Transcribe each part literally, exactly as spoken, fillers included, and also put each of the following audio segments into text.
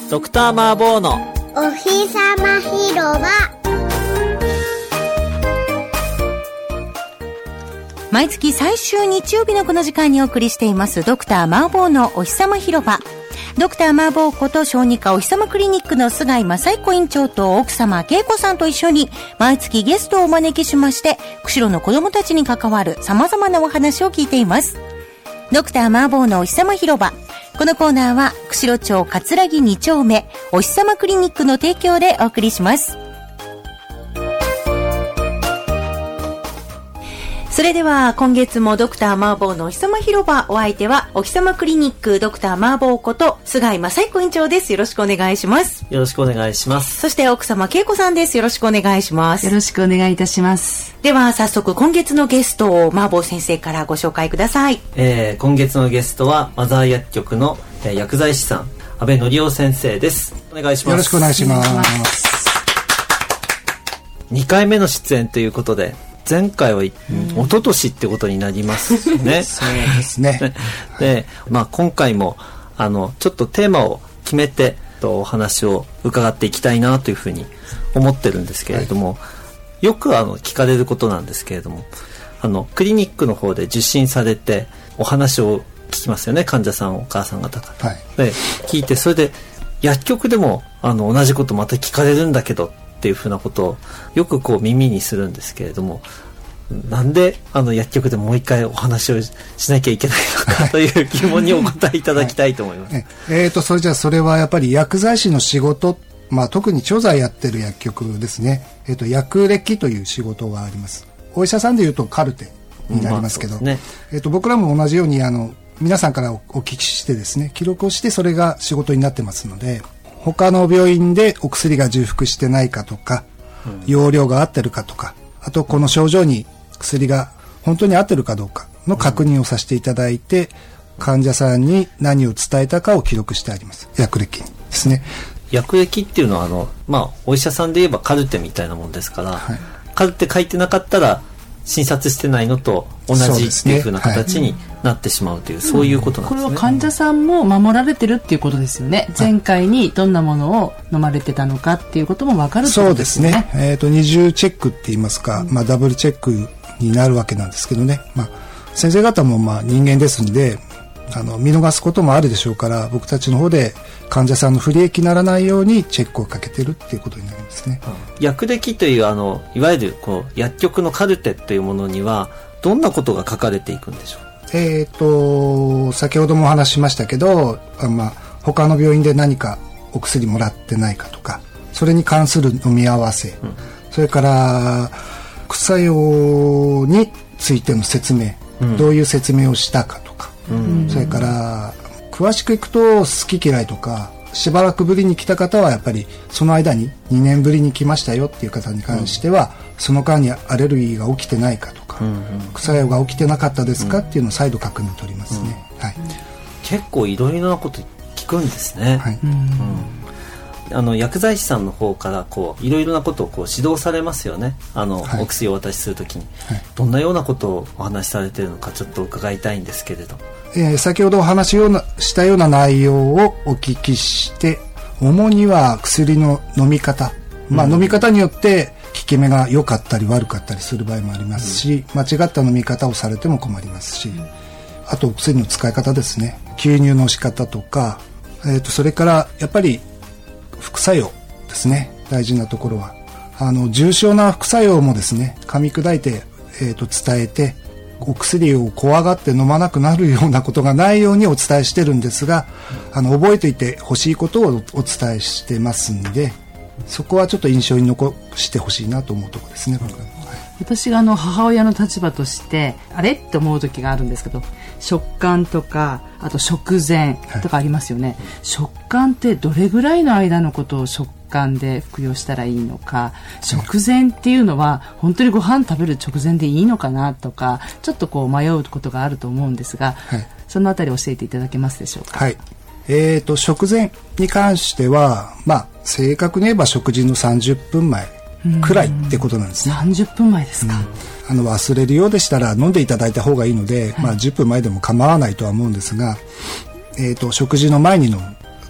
ドクターマーボーのおひさま広場。 毎月最終日曜日のこの時間にお送りしていますドクターマーボーのおひさま広場。ドクターマーボーこと小児科おひさまクリニックの菅井正彦院長と奥様恵子さんと一緒に毎月ゲストをお招きしまして、釧路の子どもたちに関わる様々なお話を聞いています。ドクターマーボーのおひさま広場。このコーナーは釧路町葛城に丁目おひさまクリニックの提供でお送りします。それでは今月もドクターマーボーのおひさま広場、お相手はおひさまクリニックドクターマーボーこと菅井正彦院長です。よろしくお願いします。 よろしくお願いします。 そして奥様恵子さんです。よろしくお願いします。 よろしくお願いいたします。 では早速今月のゲストをマーボー先生からご紹介ください。 えー、今月のゲストはマザー薬局の、えー、薬剤師さん阿部則夫先生です。お願いします。 よろしくお願いします。 にかいめの出演ということで、前回は、うん、一昨年ってことになりますね。 そうですね。 で、まあ、今回もあのちょっとテーマを決めてとお話を伺っていきたいなというふうに思ってるんですけれども、はい、よくあの聞かれることなんですけれども、あのクリニックの方で受診されてお話を聞きますよね、患者さんお母さん方から、はい、で聞いて、それで薬局でもあの同じことまた聞かれるんだけどっていうふうなことをよくこう耳にするんですけれども、なんであの薬局でもう一回お話をしなきゃいけないのかという疑問にお答えいただきたいと思います。はい、 えーとそれじゃあそれはやっぱり薬剤師の仕事、まあ、特に調剤やってる薬局ですね、えーと薬歴という仕事があります。お医者さんでいうとカルテになりますけど、うんまあねえーと僕らも同じようにあの皆さんからお聞きしてですね、記録をしてそれが仕事になってますので、他の病院でお薬が重複してないかとか、うん、用量が合ってるかとか、あとこの症状に薬が本当に合ってるかどうかの確認をさせていただいて、うん、患者さんに何を伝えたかを記録してあります。薬歴にですね。 薬歴っていうのはあの、まあ、お医者さんで言えばカルテみたいなもんですから、はい、カルテ書いてなかったら診察してないのと同じっていう風な形になってしまうという、そういうことなんですね。 これは患者さんも守られてるっていうことですよね。前回にどんなものを飲まれてたのかっていうことも分かるってことですね。 そうですね。えーと、二重チェックって言いますか、まあ、ダブルチェックになるわけなんですけどね。まあ、先生方もまあ人間ですんで、あの見逃すこともあるでしょうから、僕たちの方で患者さんの不利益にならないようにチェックをかけてるっていうことになりますね。 うん、薬歴というあのいわゆるこう薬局のカルテというものにはどんなことが書かれていくんでしょう。 えーと先ほどもお話ししましたけど、あ、まあ、他の病院で何かお薬もらってないかとか、それに関する飲み合わせ、うん、それから副作用についての説明、うん、どういう説明をしたかとか、うん、それから詳しくいくと好き嫌いとか、しばらくぶりに来た方はやっぱりその間ににねんぶりに来ましたよっていう方に関しては、うん、その間にアレルギーが起きてないかとか、うんうん、副作用が起きてなかったですか、うん、っていうのを再度確認取りますね。うんはい、 結構いろいろなこと聞くんですね。はいうんうんあの薬剤師さんの方からこういろいろなことをこう指導されますよね。あの、はい、お薬をお渡しするときに、はい、どんなようなことをお話しされているのかちょっと伺いたいんですけれど、 えー、先ほどお話ししたような内容をお聞きして、主には薬の飲み方、まあ、飲み方によって効き目が良かったり悪かったりする場合もありますし、うん、間違った飲み方をされても困りますし、うん、あとお薬の使い方ですね、吸入の仕方とか、えーと、それからやっぱり副作用ですね。大事なところはあの重症な副作用もですね、噛み砕いて、えー、と伝えて、お薬を怖がって飲まなくなるようなことがないようにお伝えしてるんですが、あの覚えていてほしいことをお伝えしてますんで、そこはちょっと印象に残してほしいなと思うところですね。僕は、はい、 私があの母親の立場としてあれって思う時があるんですけど、食感とかあと食前とかありますよね。はい、食感ってどれぐらいの間のことを食感で服用したらいいのか、食前っていうのは本当にご飯食べる直前でいいのかなとか、ちょっとこう迷うことがあると思うんですが、はい、そのあたり教えていただけますでしょうか。 はい、えーと、食前に関しては、まあ、正確に言えば食事のさんじゅっぷんまえくらいってことなんですね。 さんじゅっぷんまえですか。 うん、あの忘れるようでしたら飲んでいただいた方がいいので、はい、まあ、じゅっぷんまえでも構わないとは思うんですが、えーと、食事の前に飲む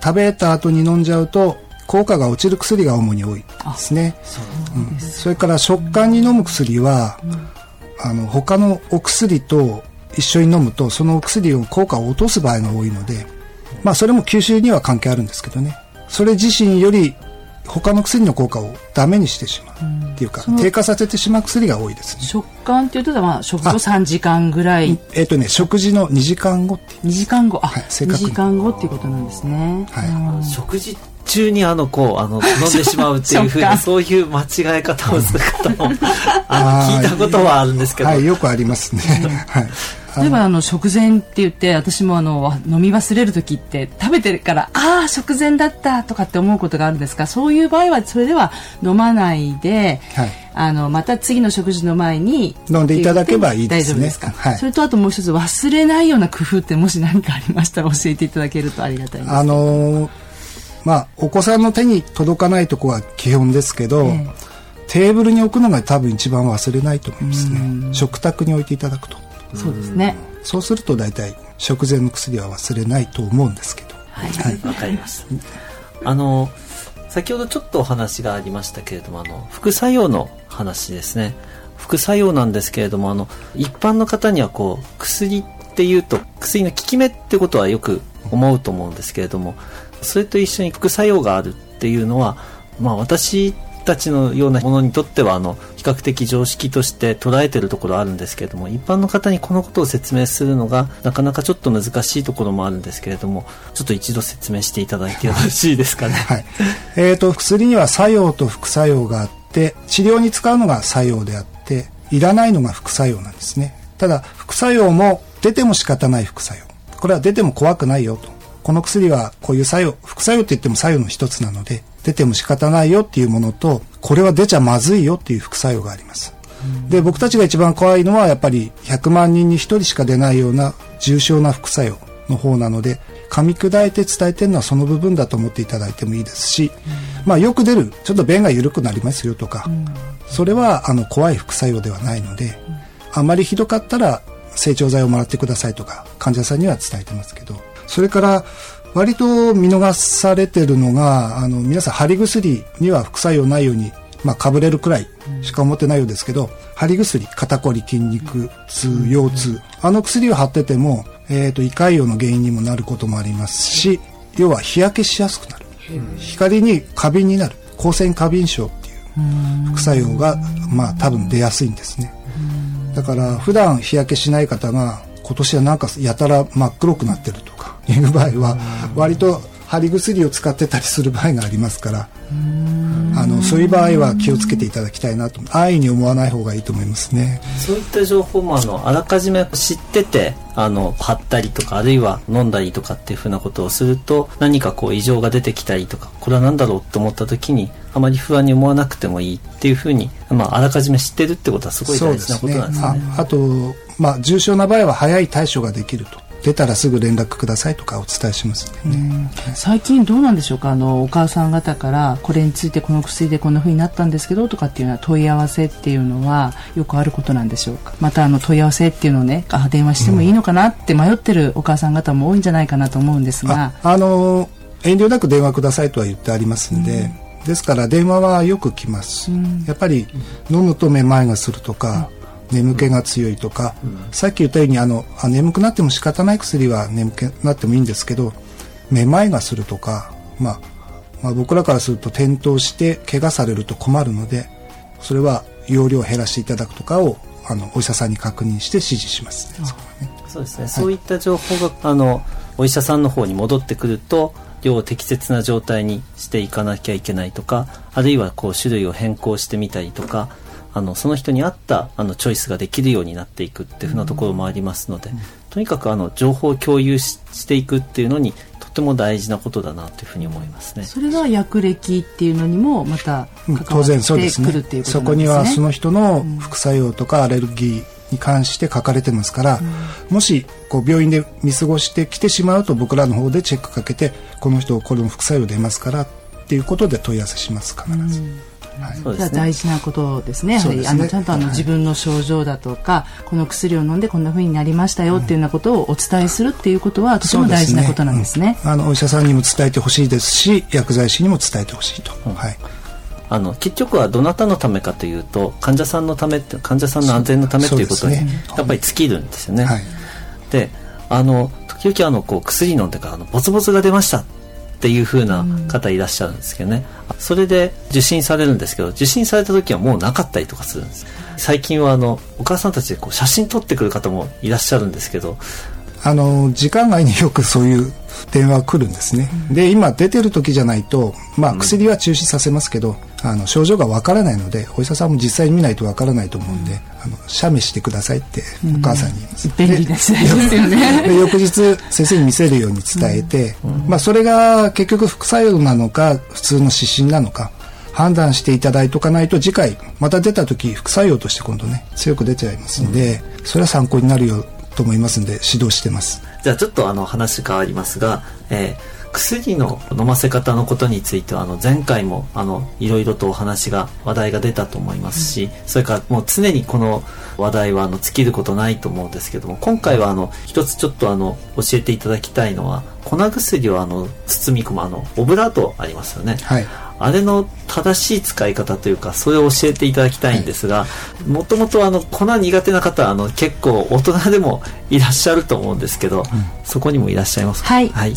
食べた後に飲んじゃうと効果が落ちる薬が主に多いですね。そうです。うん、それから食感に飲む薬は、うん、あの他のお薬と一緒に飲むとそのお薬を効果を落とす場合が多いので、まあそれも吸収には関係あるんですけどね。それ自身より他の薬の効果をダメにしてしまうっていうか、うん、低下させてしまう薬が多いですね。 食感っていうと、まあ、食後さんじかんぐらい。 えっ、ー、とね、食事のにじかんごってにじかんご、あ、はい、正確ににじかんごっていうことなんですね。 はい。食事中にあのこうあの飲んでしまうっていうふうにそういう間違え方をする方もあの聞いたことはあるんですけど、 はい、よくありますね。はい。 例えばあの食前って言って私もあの飲み忘れる時って食べてからああ食前だったとかって思うことがあるんですが、そういう場合はそれでは飲まないで、はい、あのまた次の食事の前に飲んでいただけばいいですね。 大丈夫ですか？ はい、 それとあともう一つ忘れないような工夫ってもし何かありましたら教えていただけるとありがたいです。 あのー、まあお子さんの手に届かないところは基本ですけど、えー、テーブルに置くのが多分一番忘れないと思いますね。食卓に置いていただくと。 そうですね。 そうすると大体食前の薬は忘れないと思うんですけど。 はい、はい、わかりました。あの先ほどちょっとお話がありましたけれども、あの副作用の話ですね。副作用なんですけれども、あの一般の方にはこう薬っていうと薬の効き目ってことはよく思うと思うんですけれども、それと一緒に副作用があるっていうのは、まあ私たちのようなものにとってはあの比較的常識として捉えているところあるんですけれども、一般の方にこのことを説明するのがなかなかちょっと難しいところもあるんですけれども、ちょっと一度説明していただいてよろしいですかね。 はい。えーと、薬には作用と副作用があって、治療に使うのが作用であっていらないのが副作用なんですね。ただ副作用も出ても仕方ない副作用、これは出ても怖くないよと、この薬はこういう作用、副作用って言っても作用の一つなので出ても仕方ないよっていうものと、これは出ちゃまずいよっていう副作用があります。で、僕たちが一番怖いのはやっぱりひゃくまんにんにひとりしか出ないような重症な副作用の方なので、噛み砕いて伝えてるのはその部分だと思っていただいてもいいですし、まあよく出るちょっと便が緩くなりますよとか、それはあの怖い副作用ではないので、あまりひどかったら整腸剤をもらってくださいとか患者さんには伝えてますけど、それから割と見逃されてるのが、あの皆さん貼り薬には副作用ないように、まあ、かぶれるくらいしか思ってないようですけど、貼り薬、肩こり、筋肉痛、腰痛、あの薬を貼ってても、えーと、胃潰瘍の原因にもなることもありますし、要は日焼けしやすくなる、光に過敏になる、光線過敏症っていう副作用が、まあ、多分出やすいんですね。だから普段日焼けしない方が今年はなんかやたら真っ黒くなってるとかいう場合は割と貼り薬を使ってたりする場合がありますから、あのそういう場合は気をつけていただきたいなと、安易に思わない方がいいと思いますね。 そういった情報もあのあらかじめ知っててあの貼ったりとか、あるいは飲んだりとかっていうふうなことをすると、何かこう異常が出てきたりとか、これは何だろうと思った時にあまり不安に思わなくてもいいっていうふうに、まあ、あらかじめ知ってるってことはすごい大事なことなんですね。 そうですね。あ、あと、まあ、重症な場合は早い対処ができると、出たらすぐ連絡くださいとかお伝えしますね。 最近どうなんでしょうか、あのお母さん方からこれについてこの薬でこんな風になったんですけどとかっていうような問い合わせっていうのはよくあることなんでしょうか。またあの問い合わせっていうのをね、あ電話してもいいのかなって迷ってるお母さん方も多いんじゃないかなと思うんですが、 あ、あの遠慮なく電話くださいとは言ってありますんで、うん、ですから電話はよく来ます、うん、やっぱり飲むとめまいがするとか、うん、眠気が強いとか、うん、さっき言ったようにあのあ眠くなっても仕方ない薬は眠気になってもいいんですけど、めまいがするとか、まあ、まあ僕らからすると転倒して怪我されると困るので、それは容量を減らしていただくとかをあのお医者さんに確認して指示しますね。 そうですね、はい、そういった情報があのお医者さんの方に戻ってくると、量を適切な状態にしていかなきゃいけないとか、あるいはこう種類を変更してみたりとか、あのその人に合ったあのチョイスができるようになっていくっていうふうなところもありますので、うん、とにかくあの情報を共有 し, していくっていうのにとても大事なことだなというふうに思いますね。 それが薬歴っていうのにもまた関わってくるっていうことなんですね。 そこにはその人の副作用とかアレルギーに関して書かれてますから、うん、もしこう病院で見過ごしてきてしまうと僕らの方でチェックかけて、この人これも副作用出ますからっていうことで問い合わせします、必ず、うん、 はい、 そうですね。 じゃあ大事なことですね。やはり、 そうですね。 あのちゃんとあの、はい、自分の症状だとかこの薬を飲んでこんな風になりましたよっていうようなことをお伝えするっていうことはとても大事なことなんですね。 うん、あのお医者さんにも伝えてほしいですし薬剤師にも伝えてほしいと、うん、はい、 あの結局はどなたのためかというと患者さんのためって患者さんの安全のためということにやっぱり尽きるんですよね。はい、であの時々あのこう薬飲んでからあのボツボツが出ましたっていう風な方いらっしゃるんですけどね、うん、それで受診されるんですけど受診された時はもうなかったりとかするんです。最近はあのお母さんたちでこう写真撮ってくる方もいらっしゃるんですけど、 あの時間外によくそういう電話来るんですね、うん、で今出てる時じゃないと、まあ、薬は中止させますけど、うん、あの症状がわからないのでお医者さんも実際に見ないとわからないと思うんで、うん、あの写メしてくださいってお母さんに言います、 うん、便利な時代ですよね。 で翌日先生に見せるように伝えて、うん、まあ、それが結局副作用なのか普通の指針なのか判断していただいておかないと次回また出た時副作用として今度ね強く出ちゃいますんで、うん、それは参考になるよと思いますんで指導してます。 じゃあちょっとあの話変わりますが、えー、薬の飲ませ方のことについてはあの前回もあのいろいろとお話が話題が出たと思いますし、うん、それからもう常にこの話題はあの尽きることないと思うんですけども、今回はあの一つちょっとあの教えていただきたいのは粉薬をあの包み込むあのオブラートありますよね、はい、あれの正しい使い方というかそれを教えていただきたいんですが、もともとあの粉苦手な方はあの結構大人でもいらっしゃると思うんですけど、うん、そこにもいらっしゃいますか。 はい、 はい、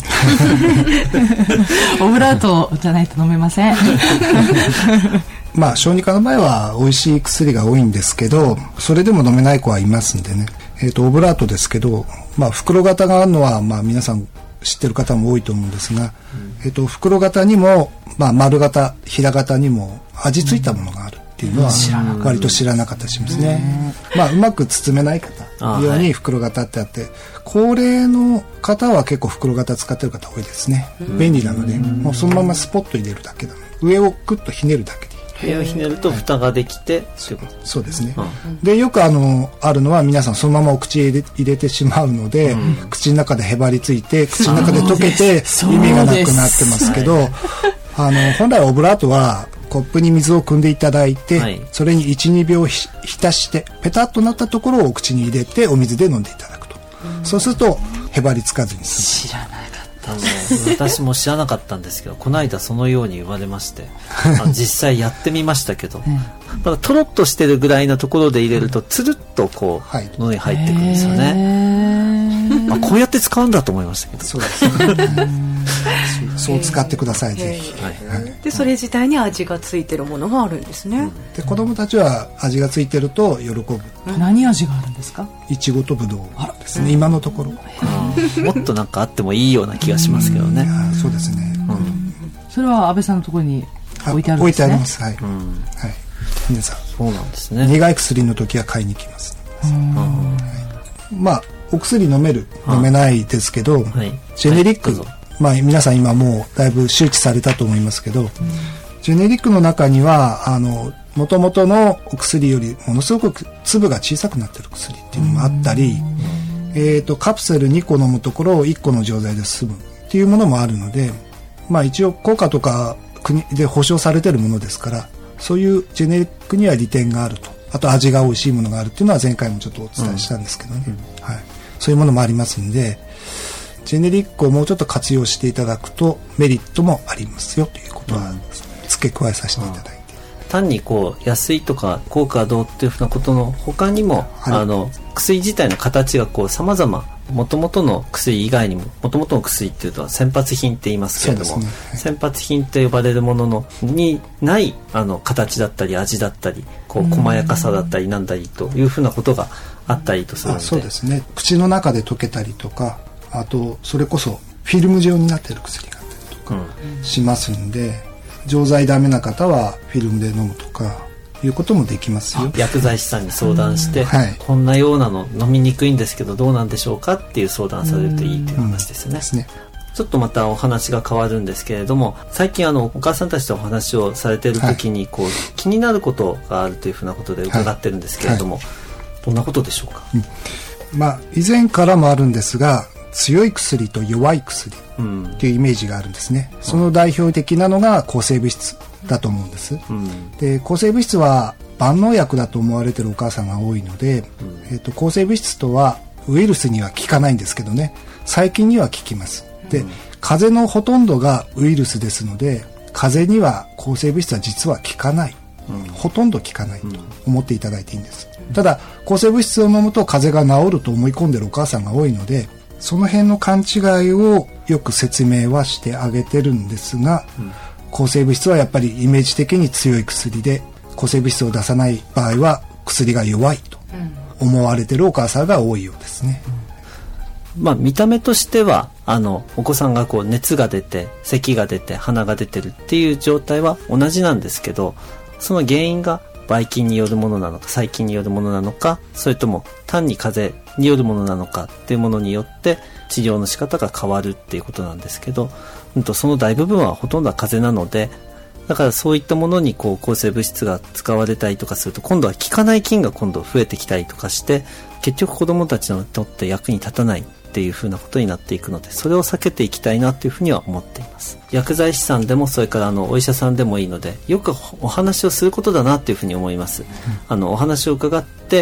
オブラートじゃないと飲めません。 まあ小児科の場合は美味しい薬が多いんですけどそれでも飲めない子はいますんでね、えーとオブラートですけど、まあ、袋型があるのはまあ皆さん知ってる方も多いと思うんですが、うん、えーと袋型にも、まあ、丸型平型にも味付いたものがあるっていうのは割と知らなかったりしますね。まあ、うまく包めない方ように袋型ってあって、はい、高齢の方は結構袋型使ってる方多いですね。便利なのでもうそのままスポッと入れるだけだの上をクッとひねるだけで上をひねると蓋ができて、はい、 そうそうですね、うん、でよくあのあるのは皆さんそのままお口へ入れ、入れてしまうので、うん、口の中でへばりついて口の中で溶けて意味がなくなってますけど、あの本来オブラートはコップに水を汲んでいただいて、はい、それに いちにびょうひ浸してペタッとなったところをお口に入れてお水で飲んでいただくと、うん、そうするとへばりつかずに済む。 知らないあの私も知らなかったんですけどこの間そのように言われましてあの実際やってみましたけど、うん、まだトロッとしてるぐらいのところで入れるとつるっとこう、はい、喉に入ってくるんですよね。あこうやって使うんだと思いましたけど。 そうですねそう使ってくださいぜひ、 はいはい、でそれ自体に味がついてるものがあるんですね、うん、 で子どもたちは味がついてると喜ぶ、 うん、何味があるんですか。 いちごとぶどうですね、うん、今のところもっとなんかあってもいいような気がしますけどね。 うん、そうですね、うん、 それは安倍さんのところに置いてあるんですね。 置いてあります、はい、うん、はい、皆さんそうなんですね。 苦い薬の時は買いに来ます、うん、はい、まあお薬飲める飲めないですけど、はい、ジェネリック、はい、まあ、皆さん今もうだいぶ周知されたと思いますけど、うん、ジェネリックの中にはあの元々のお薬よりものすごく粒が小さくなっている薬っていうのもあったり、うん、えーと、カプセルにこ飲むところをいっこの錠剤で済むっていうものもあるので、まあ、一応効果とか国で保証されているものですからそういうジェネリックには利点があると、あと味が美味しいものがあるっていうのは前回もちょっとお伝えしたんですけどね、うん、はい、そういうものもありますんでジェネリックをもうちょっと活用していただくとメリットもありますよということは付け加えさせていただいて、 うん、単にこう安いとか効果どうっていうふうなことの他にも、はい、あの薬自体の形がこう様々元々の薬以外にも元々の薬っていうと先発品って言いますけれども、ね、はい、先発品と呼ばれるもののにないあの形だったり味だったりこう細やかさだったりなんだりというふうなことがあったりとするので、 あ、そうですね、口の中で溶けたりとかあとそれこそフィルム状になっている薬があったりとかしますんで、うん、錠剤ダメな方はフィルムで飲むとかいうこともできますよ。 薬剤師さんに相談して、うん、はい、こんなようなの飲みにくいんですけどどうなんでしょうかっていう相談されるといいという話ですよね、うんうん、ですね。ちょっとまたお話が変わるんですけれども最近あのお母さんたちとお話をされている時にこう、はい、気になることがあるというふうなことで伺ってるんですけれども、はいはい、どんなことでしょうか。 うん、まあ、以前からもあるんですが強い薬と弱い薬っていうイメージがあるんですね、うん、その代表的なのが抗生物質だと思うんです、うん、で抗生物質は万能薬だと思われてるお母さんが多いので、うん、えーと、抗生物質とはウイルスには効かないんですけどね、細菌には効きます。で、うん、風邪のほとんどがウイルスですので、風邪には抗生物質は実は効かない、うん、ほとんど効かないと思っていただいていいんです、うん、ただ抗生物質を飲むと風邪が治ると思い込んでるお母さんが多いので、その辺の勘違いをよく説明はしてあげてるんですが、うん、抗生物質はやっぱりイメージ的に強い薬で、抗生物質を出さない場合は薬が弱いと思われてるお母さんが多いようですね、 うん、まあ見た目としてはあのお子さんがこう熱が出て咳が出て鼻が出てるっていう状態は同じなんですけど、その原因がばい菌によるものなのか細菌によるものなのか、それとも単に風邪によるものなのかっていうものによって治療の仕方が変わるっていうことなんですけど、うんとその大部分はほとんどは風邪なので、だからそういったものにこう抗生物質が使われたりとかすると、今度は効かない菌が今度増えてきたりとかして、結局子どもたちにとって役に立たないっていうふうなことになっていくので、それを避けていきたいなというふうには思っています。薬剤師さんでもそれからあのお医者さんでもいいので、よくお話をすることだなというふうに思います、うん、あのお話を伺って、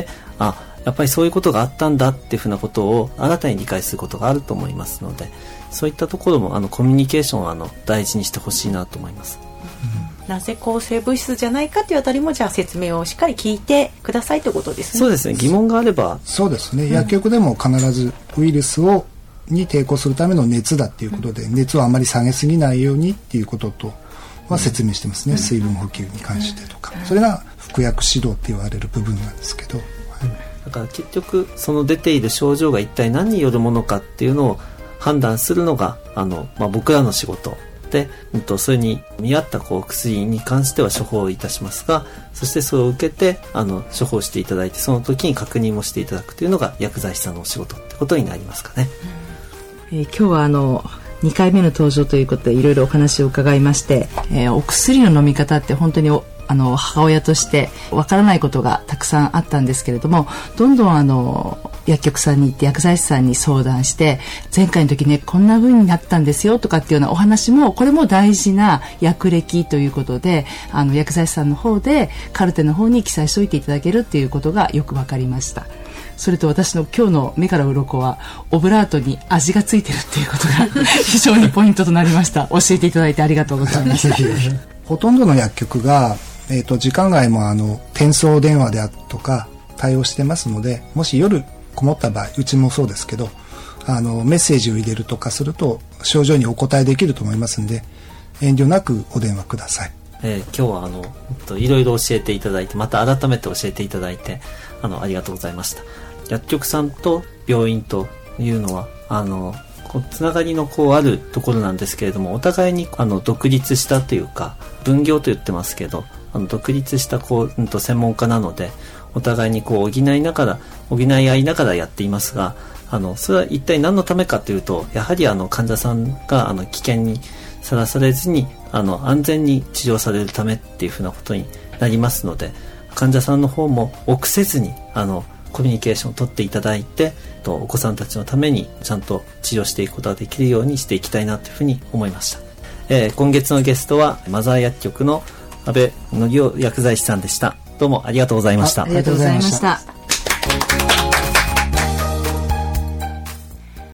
あ、やっぱりそういうことがあったんだっていうふうなことを新たに理解することがあると思いますので、そういったところもあのコミュニケーションをあの大事にしてほしいなと思います。 なぜ抗生物質じゃないかというあたりも、じゃあ説明をしっかり聞いてくださいということですね。 そうですね、疑問があれば。 そうですね、薬局でも必ずウイルスをに抵抗するための熱だっていうことで、うん、熱をあまり下げすぎないようにっていうこととは説明してますね、うん、水分補給に関してとか、うん、それが服薬指導って言われる部分なんですけど、はい、 だから結局その出ている症状が一体何によるものかっていうのを判断するのがあの、まあ、僕らの仕事で、うん、とそれに見合ったこう薬に関しては処方いたしますが、そしてそれを受けてあの処方していただいて、その時に確認もしていただくというのが薬剤師さんのお仕事ってことになりますかね、 うん、えー、今日はあのにかいめの登場ということでいろいろお話を伺いまして、えー、お薬の飲み方って本当におあの母親としてわからないことがたくさんあったんですけれども、どんどんあの薬局さんに行って薬剤師さんに相談して、前回の時ねこんな風になったんですよとかっていうようなお話も、これも大事な薬歴ということで、あの薬剤師さんの方でカルテの方に記載しておいていただけるっていうことがよくわかりました。それと私の今日の目から鱗は、オブラートに味がついてるっていうことが非常にポイントとなりました。教えていただいてありがとうございましたほとんどの薬局がえーと、時間外もあの転送電話であるとか対応してますので、もし夜こもった場合、うちもそうですけど、あのメッセージを入れるとかすると症状にお答えできると思いますので、遠慮なくお電話ください。 えー、今日はあのいろいろ教えていただいて、また改めて教えていただいてあのありがとうございました。薬局さんと病院というのはあのつながりのこうあるところなんですけれども、お互いにあの独立したというか、分業と言ってますけど、あの独立したこう、うん、と専門家なので、お互いにこう補いながら補い合いながらやっていますが、あのそれは一体何のためかというと、やはりあの患者さんがあの危険にさらされずにあの安全に治療されるためっていうふうなことになりますので、患者さんの方も臆せずにあのコミュニケーションを取っていただいて、とお子さんたちのためにちゃんと治療していくことができるようにしていきたいなというふうに思いました。えー、今月のゲストはマザー薬局の安倍則夫薬剤師さんでした。どうもありがとうございました。 ありがとうございました。